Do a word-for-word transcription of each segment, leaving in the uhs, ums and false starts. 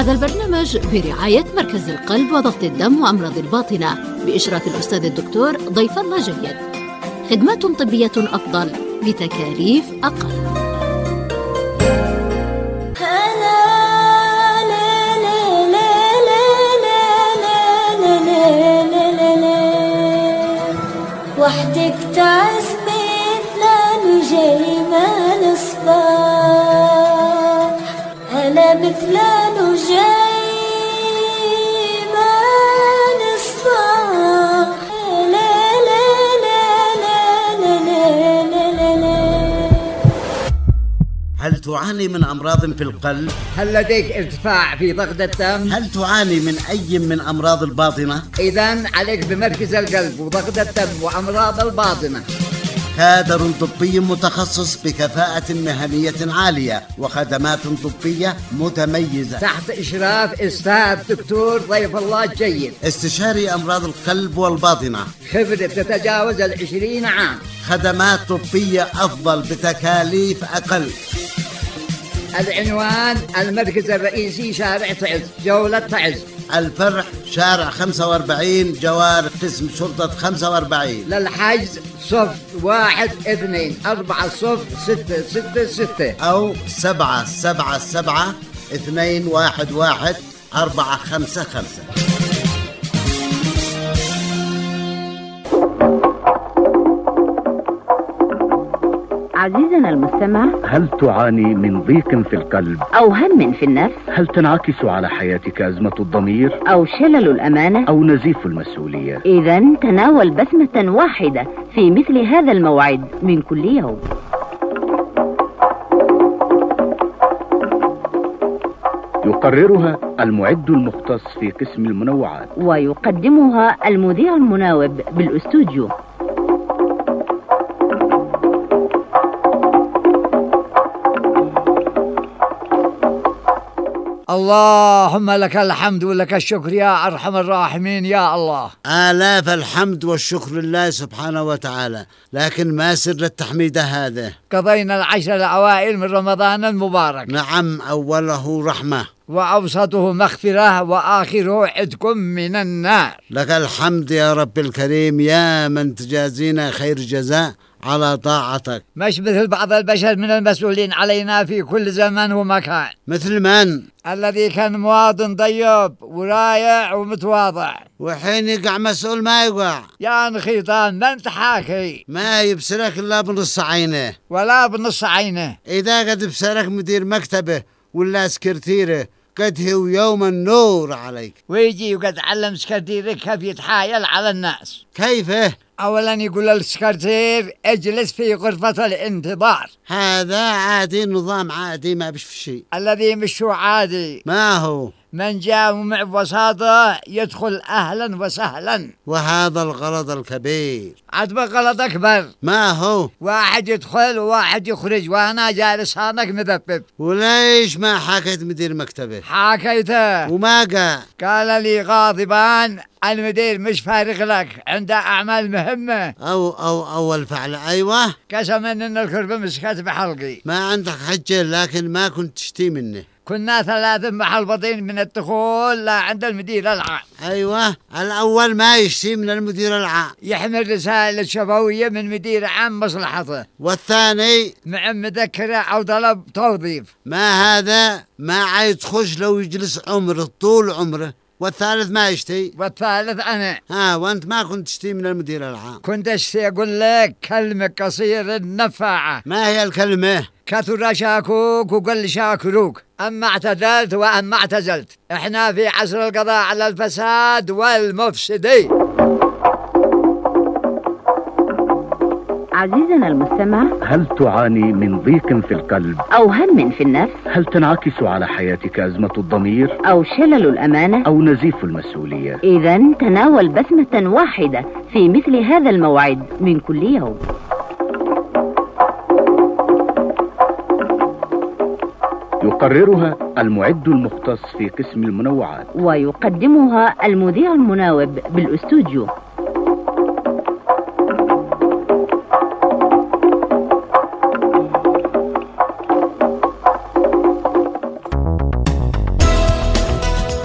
هذا البرنامج برعاية مركز القلب وضغط الدم وأمراض الباطنة بإشراف الأستاذ الدكتور ضيف الله جيد. خدمات طبية أفضل بتكاليف أقل. وحدك تعز مثل نجيم الصباح، أنا مثل نجيم الصباح. لا لا لا لا لا لا لا لا. هل تعاني من أمراض في القلب؟ هل لديك ارتفاع في ضغط الدم؟ هل تعاني من أي من أمراض الباطنة؟ إذن عليك بمركز القلب وضغط الدم وأمراض الباطنة. كادر طبي متخصص بكفاءة مهنية عالية وخدمات طبية متميزة تحت إشراف أستاذ دكتور ضيف الله جيد، استشاري أمراض القلب والباطنة، خبرة تتجاوز العشرين عام، خدمات طبية أفضل بتكاليف أقل. العنوان المركز الرئيسي شارع تعز، جولة تعز، الفرع شارع خمسة وأربعين جوار قسم شرطة خمسة وأربعين. للحجز صفر واحد اثنين أربعة صفر ستة ستة ستة أو سبعة سبعة سبعة اثنين واحد واحد أربعة خمسة خمسة. عزيزنا المستمع، هل تعاني من ضيق في القلب أو هم في النفس؟ هل تنعكس على حياتك أزمة الضمير أو شلل الأمانة أو نزيف المسؤولية؟ إذن تناول بسمة واحدة في مثل هذا الموعد من كل يوم. يقررها المعد المختص في قسم المنوعات ويقدمها المذيع المناوب بالأستوديو. اللهم لك الحمد ولك الشكر يا أرحم الراحمين يا الله. آلاف الحمد والشكر لله سبحانه وتعالى، لكن ما سر التحميد هذا؟ قضينا العشر الأوائل من رمضان المبارك. نعم، أوله رحمة وأوسطه مغفرة وآخره عتق من النار. لك الحمد يا رب الكريم، يا من تجازينا خير جزاء على طاعتك. مش مثل بعض البشر من المسؤولين علينا في كل زمن ومكان. مثل من؟ الذي كان مواطن طيب ورايع ومتواضع، وحين يقع مسؤول ما يقع. يا نخيطان ما انت حاكي، ما يبصرك إلا بنص عينه ولا بنص عينه. إذا قد بصرك مدير مكتبه ولا سكرتيره قد هو يوم النور عليك. ويجي وقد علم سكرتيرك كيف يتحايل على الناس. كيفه؟ أولا يقول للسكرتير اجلس في غرفة الانتظار. هذا عادي، نظام عادي ما بش في شيء. الذي مش عادي ما هو؟ من جاء ومع بساطة يدخل أهلا وسهلا. وهذا الغلط الكبير. عاد غلط أكبر. ما هو؟ واحد يدخل وواحد يخرج وأنا جالس هانك مذبب. وليش ما حكيت مدير مكتبه؟ حكيته وما قال. قال لي غاضبان المدير مش فارغ لك، عنده أعمال مهمة. أو أو أول فعل. أيوة، قسما إن الكربة مسكت بحلقي. ما عندك حجة، لكن ما كنت تشتي منه. كنا ثلاثة محلبطين من الدخول لا عند المدير العام. أيوة، الأول ما يشتي من المدير العام، يحمل رسالة شفوية من مدير عام مصلحته. والثاني مع مذكرة أو طلب توظيف. ما هذا ما عايز تخش لو يجلس عمره طول عمره. والثالث ما يشتي. والثالث أنا. ها، وأنت ما كنت تشتي من المدير العام. كنت أشتي أقول لك كلمة قصيرة نفاعة. ما هي الكلمة؟ كثر شاكوك وقل شاكروك، أما اعتدلت وأما اعتزلت. إحنا في عصر القضاء على الفساد والمفسدين. عزيزنا المستمع، هل تعاني من ضيق في القلب أو هم في النفس؟ هل تنعكس على حياتك أزمة الضمير أو شلل الأمانة أو نزيف المسؤولية؟ إذن تناول بسمة واحدة في مثل هذا الموعد من كل يوم. يقررها المعد المختص في قسم المنوعات ويقدمها المذيع المناوب بالأستوديو.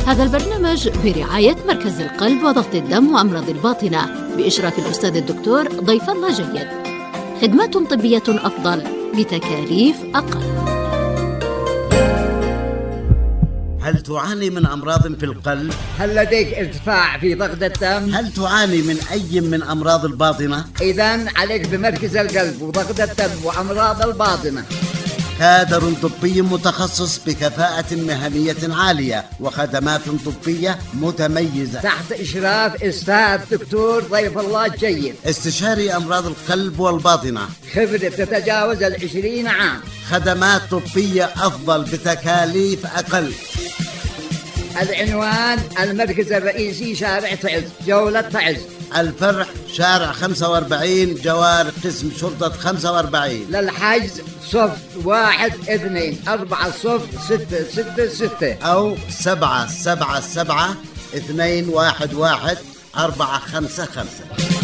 هذا البرنامج برعاية مركز القلب وضغط الدم وأمراض الباطنة بإشراف الأستاذ الدكتور ضيف الله جيد. خدمات طبية أفضل بتكاليف أقل. هل تعاني من أمراض في القلب؟ هل لديك ارتفاع في ضغط الدم؟ هل تعاني من أي من أمراض الباطنة؟ إذن عليك بمركز القلب وضغط الدم وأمراض الباطنة. كادر طبي متخصص بكفاءة مهنية عالية وخدمات طبية متميزة تحت إشراف أستاذ دكتور ضيف الله جيد، استشاري أمراض القلب والباطنة، خبرة تتجاوز العشرين عام، خدمات طبية أفضل بتكاليف أقل. العنوان المركز الرئيسي شارع تعز، جولة تعز. الفرع شارع خمسة وأربعين جوار قسم شرطة خمسة وأربعين. للحجز صف واحد اثنين أربعة صف ستة ستة ستة أو سبعة سبعة سبعة اثنين واحد واحد أربعة خمسة خمسة.